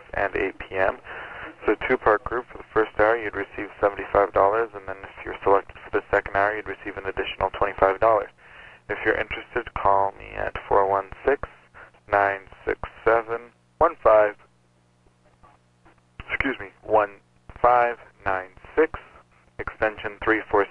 and 8 p.m. So two-part group. For the first hour, you'd receive $75, and then if you're selected for the second hour, you'd receive an additional $25. If you're interested, call me at 416-967-1596, extension 346.